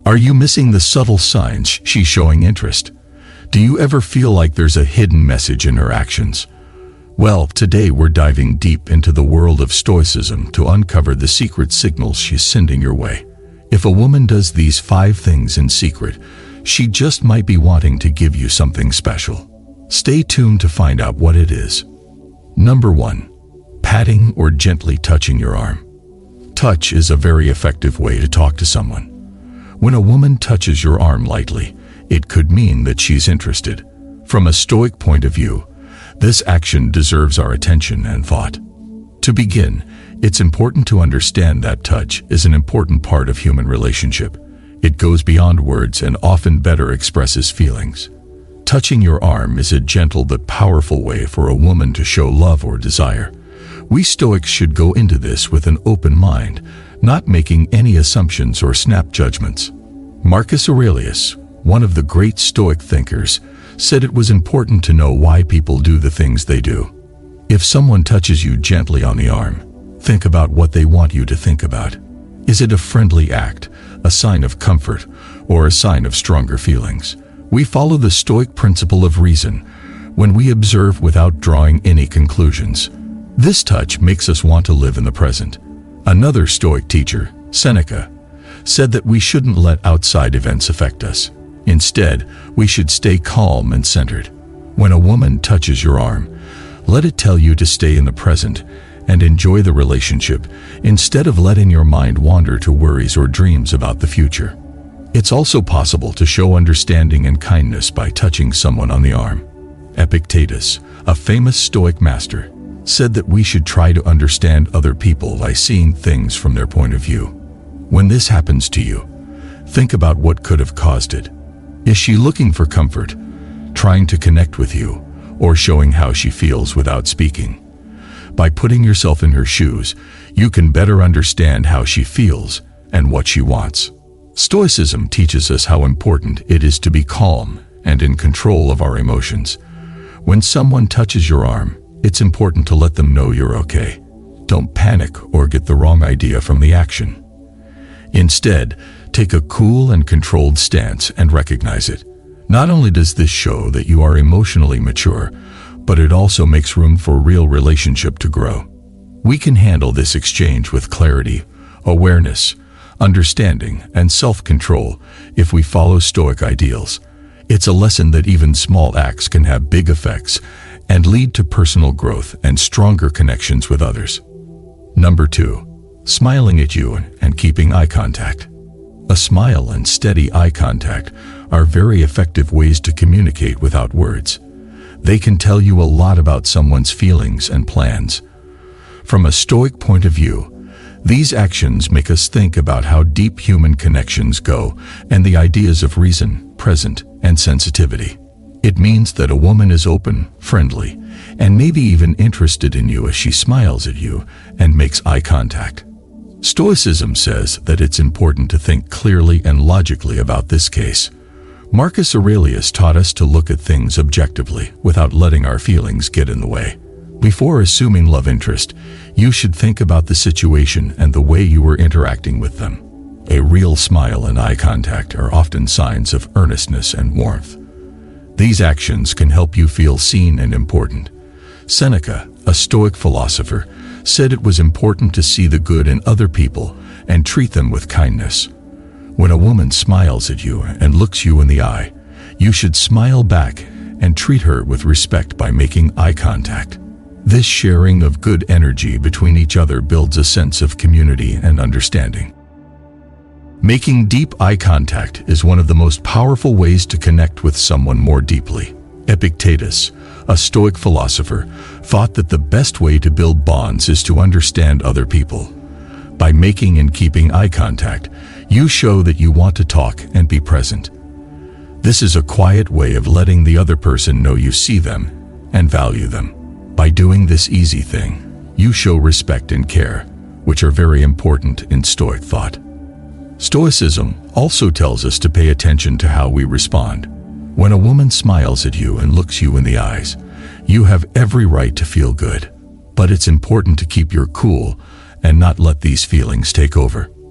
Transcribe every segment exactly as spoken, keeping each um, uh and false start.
Are you missing the subtle signs she's showing interest? Do you ever feel like there's a hidden message in her actions? Well, today we're diving deep into the world of Stoicism to uncover the secret signals she's sending your way. If a woman does these five things in secret, she just might be wanting to give you something special. Stay tuned to find out what it is. Number one, patting or gently touching your arm. Touch is a very effective way to talk to someone. When a woman touches your arm lightly, it could mean that she's interested. From a Stoic point of view, this action deserves our attention and thought. To begin, it's important to understand that touch is an important part of human relationship. It goes beyond words and often better expresses feelings. Touching your arm is a gentle but powerful way for a woman to show love or desire. We Stoics should go into this with an open mind, not making any assumptions or snap judgments. Marcus Aurelius, one of the great Stoic thinkers, said it was important to know why people do the things they do. If someone touches you gently on the arm, think about what they want you to think about. Is it a friendly act, a sign of comfort, or a sign of stronger feelings? We follow the Stoic principle of reason when we observe without drawing any conclusions. This touch makes us want to live in the present. Another Stoic teacher, Seneca, said that we shouldn't let outside events affect us. Instead, we should stay calm and centered. When a woman touches your arm, let it tell you to stay in the present and enjoy the relationship instead of letting your mind wander to worries or dreams about the future. It's also possible to show understanding and kindness by touching someone on the arm. Epictetus, a famous Stoic master, said that we should try to understand other people by seeing things from their point of view. When this happens to you, think about what could have caused it. Is she looking for comfort, trying to connect with you, or showing how she feels without speaking? By putting yourself in her shoes, you can better understand how she feels and what she wants. Stoicism teaches us how important it is to be calm and in control of our emotions. When someone touches your arm, it's important to let them know you're okay. Don't panic or get the wrong idea from the action. Instead, take a cool and controlled stance and recognize it. Not only does this show that you are emotionally mature, but it also makes room for real relationship to grow. We can handle this exchange with clarity, awareness, understanding, and self-control if we follow Stoic ideals. It's a lesson that even small acts can have big effects and lead to personal growth and stronger connections with others. Number two, smiling at you and keeping eye contact. A smile and steady eye contact are very effective ways to communicate without words. They can tell you a lot about someone's feelings and plans. From a Stoic point of view, these actions make us think about how deep human connections go and the ideas of reason, present, and sensitivity. It means that a woman is open, friendly, and maybe even interested in you as she smiles at you and makes eye contact. Stoicism says that it's important to think clearly and logically about this case. Marcus Aurelius taught us to look at things objectively without letting our feelings get in the way. Before assuming love interest, you should think about the situation and the way you were interacting with them. A real smile and eye contact are often signs of earnestness and warmth. These actions can help you feel seen and important. Seneca, a Stoic philosopher, said it was important to see the good in other people and treat them with kindness. When a woman smiles at you and looks you in the eye, you should smile back and treat her with respect by making eye contact. This sharing of good energy between each other builds a sense of community and understanding. Making deep eye contact is one of the most powerful ways to connect with someone more deeply. Epictetus, a Stoic philosopher, thought that the best way to build bonds is to understand other people. By making and keeping eye contact, you show that you want to talk and be present. This is a quiet way of letting the other person know you see them and value them. By doing this easy thing, you show respect and care, which are very important in Stoic thought. Stoicism also tells us to pay attention to how we respond. When a woman smiles at you and looks you in the eyes, you have every right to feel good. But it's important to keep your cool and not let these feelings take over.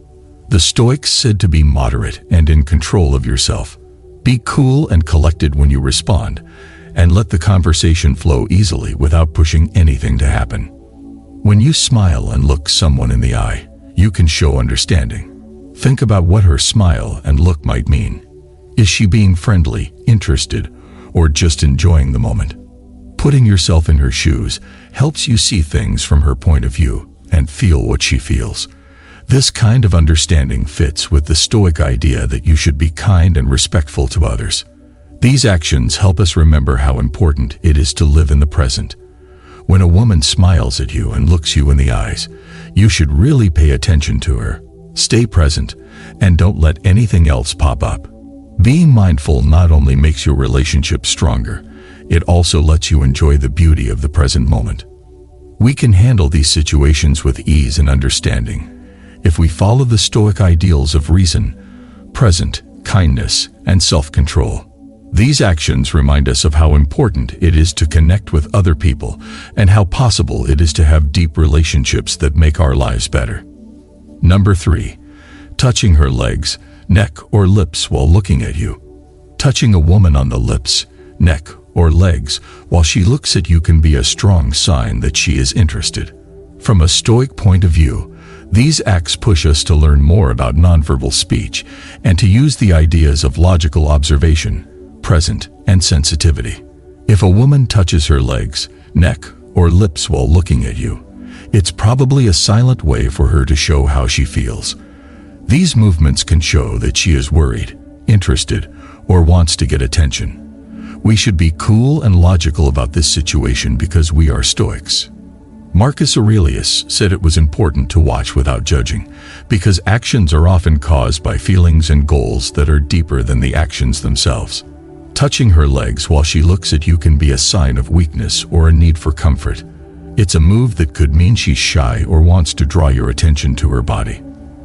The Stoics said to be moderate and in control of yourself. Be cool and collected when you respond, and let the conversation flow easily without pushing anything to happen. When you smile and look someone in the eye, you can show understanding. Think about what her smile and look might mean. Is she being friendly, interested, or just enjoying the moment? Putting yourself in her shoes helps you see things from her point of view and feel what she feels. This kind of understanding fits with the Stoic idea that you should be kind and respectful to others. These actions help us remember how important it is to live in the present. When a woman smiles at you and looks you in the eyes, you should really pay attention to her. Stay present and don't let anything else pop up. Being mindful not only makes your relationship stronger, it also lets you enjoy the beauty of the present moment. We can handle these situations with ease and understanding if we follow the Stoic ideals of reason, present, kindness, and self-control. These actions remind us of how important it is to connect with other people and how possible it is to have deep relationships that make our lives better. Number three, touching her legs, neck, or lips while looking at you. Touching a woman on the lips, neck, or legs while she looks at you can be a strong sign that she is interested. From a Stoic point of view, these acts push us to learn more about nonverbal speech and to use the ideas of logical observation, present, and sensitivity. If a woman touches her legs, neck, or lips while looking at you, it's probably a silent way for her to show how she feels. These movements can show that she is worried, interested, or wants to get attention. We should be cool and logical about this situation because we are Stoics. Marcus Aurelius said it was important to watch without judging, because actions are often caused by feelings and goals that are deeper than the actions themselves. Touching her legs while she looks at you can be a sign of weakness or a need for comfort. It's a move that could mean she's shy or wants to draw your attention to her body.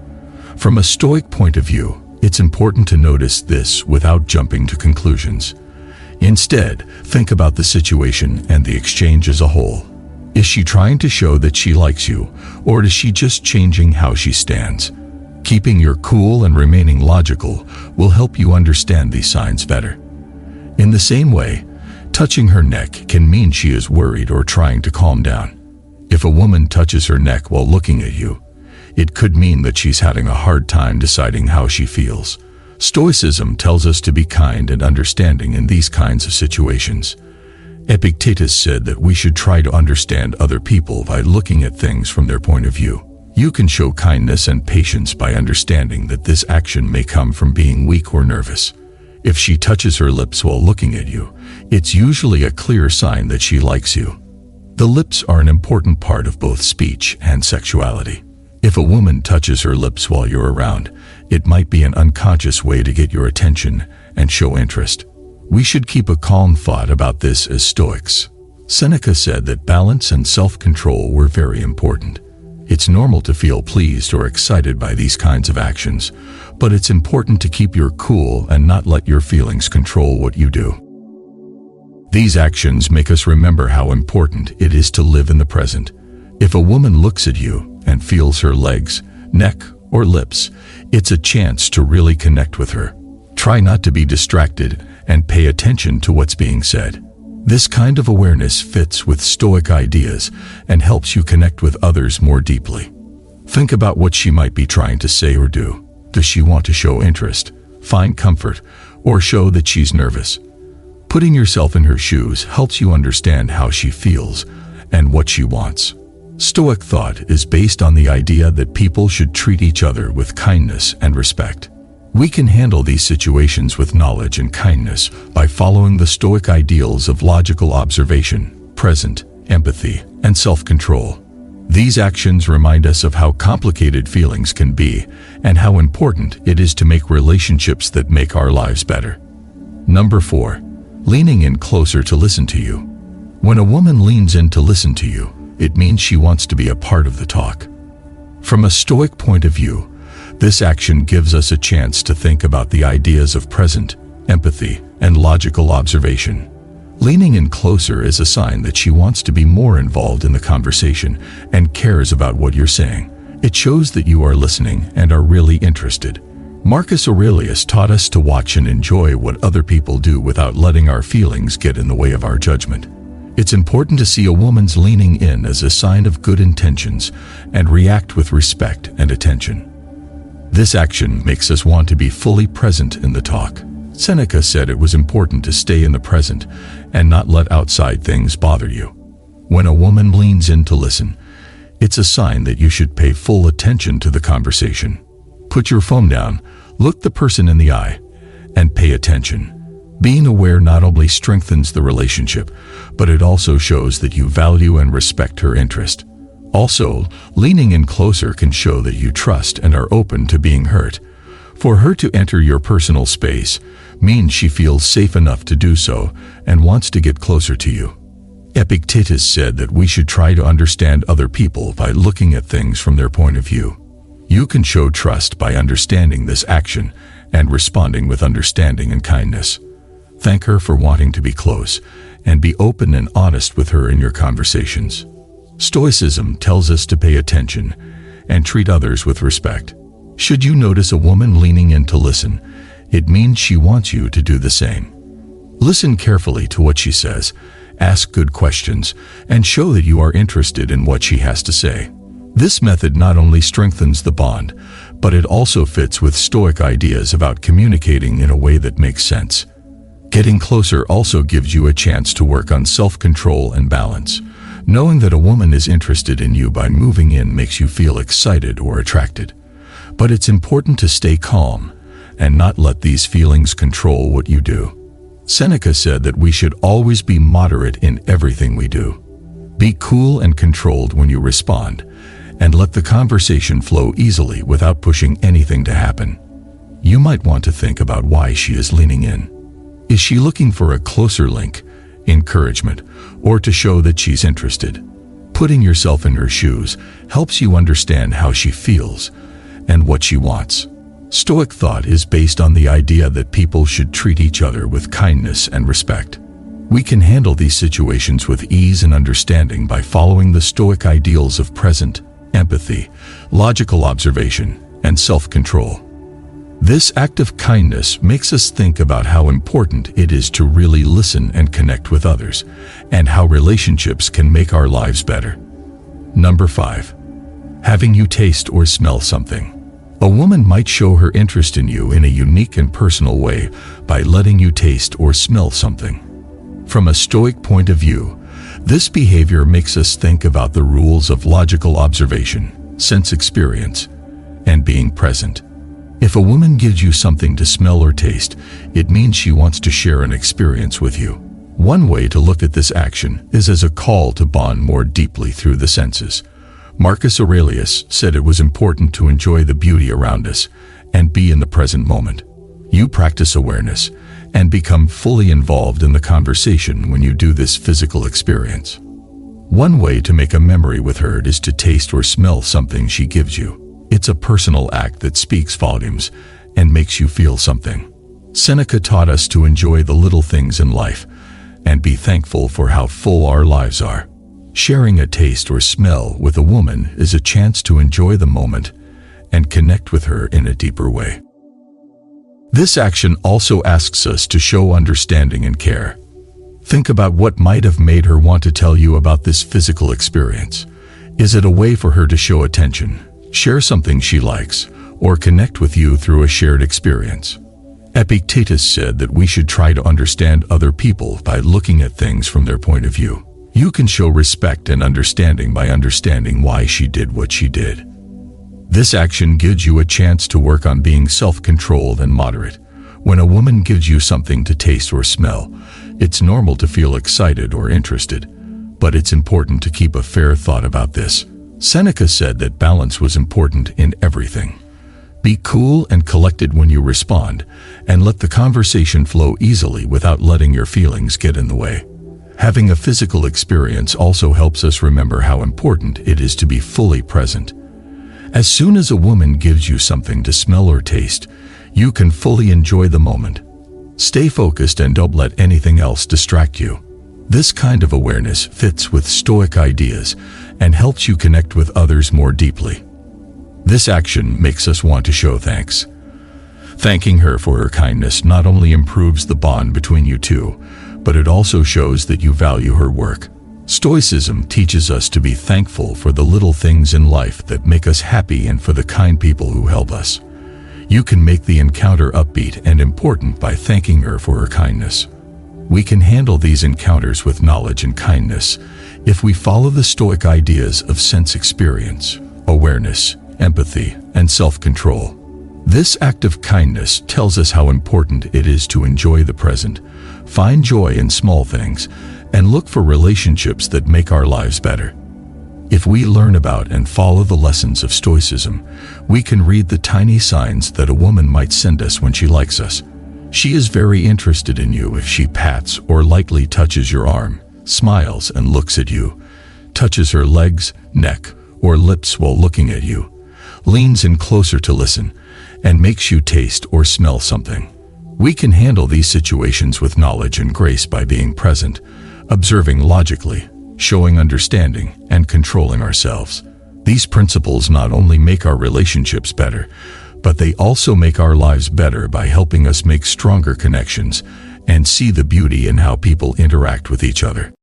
From a Stoic point of view, it's important to notice this without jumping to conclusions. Instead, think about the situation and the exchange as a whole. Is she trying to show that she likes you, or is she just changing how she stands? Keeping your cool and remaining logical will help you understand these signs better. In the same way, touching her neck can mean she is worried or trying to calm down. If a woman touches her neck while looking at you, it could mean that she's having a hard time deciding how she feels. Stoicism tells us to be kind and understanding in these kinds of situations. Epictetus said that we should try to understand other people by looking at things from their point of view. You can show kindness and patience by understanding that this action may come from being weak or nervous. If she touches her lips while looking at you, it's usually a clear sign that she likes you. The lips are an important part of both speech and sexuality. If a woman touches her lips while you're around, it might be an unconscious way to get your attention and show interest. We should keep a calm thought about this as Stoics. Seneca said that balance and self-control were very important. It's normal to feel pleased or excited by these kinds of actions, but it's important to keep your cool and not let your feelings control what you do. These actions make us remember how important it is to live in the present. If a woman looks at you and feels her legs, neck, or lips, it's a chance to really connect with her. Try not to be distracted and pay attention to what's being said. This kind of awareness fits with Stoic ideas and helps you connect with others more deeply. Think about what she might be trying to say or do. Does she want to show interest, find comfort, or show that she's nervous? Putting yourself in her shoes helps you understand how she feels and what she wants. Stoic thought is based on the idea that people should treat each other with kindness and respect. We can handle these situations with knowledge and kindness by following the Stoic ideals of logical observation, present, empathy, and self-control. These actions remind us of how complicated feelings can be and how important it is to make relationships that make our lives better. Number four, leaning in closer to listen to you. When a woman leans in to listen to you, it means she wants to be a part of the talk. From a Stoic point of view, this action gives us a chance to think about the ideas of present, empathy, and logical observation. Leaning in closer is a sign that she wants to be more involved in the conversation and cares about what you're saying. It shows that you are listening and are really interested. Marcus Aurelius taught us to watch and enjoy what other people do without letting our feelings get in the way of our judgment. It's important to see a woman's leaning in as a sign of good intentions and react with respect and attention. This action makes us want to be fully present in the talk. Seneca said it was important to stay in the present and not let outside things bother you. When a woman leans in to listen, it's a sign that you should pay full attention to the conversation. Put your phone down, look the person in the eye, and pay attention. Being aware not only strengthens the relationship, but it also shows that you value and respect her interest. Also, leaning in closer can show that you trust and are open to being hurt. For her to enter your personal space means she feels safe enough to do so and wants to get closer to you. Epictetus said that we should try to understand other people by looking at things from their point of view. You can show trust by understanding this action and responding with understanding and kindness. Thank her for wanting to be close, and be open and honest with her in your conversations. Stoicism tells us to pay attention and treat others with respect. Should you notice a woman leaning in to listen, it means she wants you to do the same. Listen carefully to what she says, ask good questions, and show that you are interested in what she has to say. This method not only strengthens the bond, but it also fits with Stoic ideas about communicating in a way that makes sense. Getting closer also gives you a chance to work on self-control and balance. Knowing that a woman is interested in you by moving in makes you feel excited or attracted. But it's important to stay calm and not let these feelings control what you do. Seneca said that we should always be moderate in everything we do. Be cool and controlled when you respond, and let the conversation flow easily without pushing anything to happen. You might want to think about why she is leaning in. Is she looking for a closer link, encouragement, or to show that she's interested? Putting yourself in her shoes helps you understand how she feels and what she wants. Stoic thought is based on the idea that people should treat each other with kindness and respect. We can handle these situations with ease and understanding by following the Stoic ideals of present, empathy, logical observation, and self-control. This act of kindness makes us think about how important it is to really listen and connect with others, and how relationships can make our lives better. Number five. Having you taste or smell something. A woman might show her interest in you in a unique and personal way by letting you taste or smell something. From a Stoic point of view, this behavior makes us think about the rules of logical observation, sense experience, and being present. If a woman gives you something to smell or taste, it means she wants to share an experience with you. One way to look at this action is as a call to bond more deeply through the senses. Marcus Aurelius said it was important to enjoy the beauty around us and be in the present moment. You practice awareness and become fully involved in the conversation when you do this physical experience. One way to make a memory with her is to taste or smell something she gives you. It's a personal act that speaks volumes and makes you feel something. Seneca taught us to enjoy the little things in life and be thankful for how full our lives are. Sharing a taste or smell with a woman is a chance to enjoy the moment and connect with her in a deeper way. This action also asks us to show understanding and care. Think about what might have made her want to tell you about this physical experience. Is it a way for her to show attention, share something she likes, or connect with you through a shared experience? Epictetus said that we should try to understand other people by looking at things from their point of view. You can show respect and understanding by understanding why she did what she did. This action gives you a chance to work on being self-controlled and moderate. When a woman gives you something to taste or smell, it's normal to feel excited or interested, but it's important to keep a fair thought about this. Seneca said that balance was important in everything. Be cool and collected when you respond, and let the conversation flow easily without letting your feelings get in the way. Having a physical experience also helps us remember how important it is to be fully present. As soon as a woman gives you something to smell or taste, you can fully enjoy the moment. Stay focused and don't let anything else distract you. This kind of awareness fits with Stoic ideas and helps you connect with others more deeply. This action makes us want to show thanks. Thanking her for her kindness not only improves the bond between you two, but it also shows that you value her work. Stoicism teaches us to be thankful for the little things in life that make us happy and for the kind people who help us. You can make the encounter upbeat and important by thanking her for her kindness. We can handle these encounters with knowledge and kindness if we follow the Stoic ideas of sense experience, awareness, empathy, and self-control. This act of kindness tells us how important it is to enjoy the present, find joy in small things, and look for relationships that make our lives better. If we learn about and follow the lessons of Stoicism, we can read the tiny signs that a woman might send us when she likes us. She is very interested in you if she pats or lightly touches your arm, smiles and looks at you, touches her legs, neck, or lips while looking at you, leans in closer to listen, and makes you taste or smell something. We can handle these situations with knowledge and grace by being present, observing logically, showing understanding, and controlling ourselves. These principles not only make our relationships better, but they also make our lives better by helping us make stronger connections and see the beauty in how people interact with each other.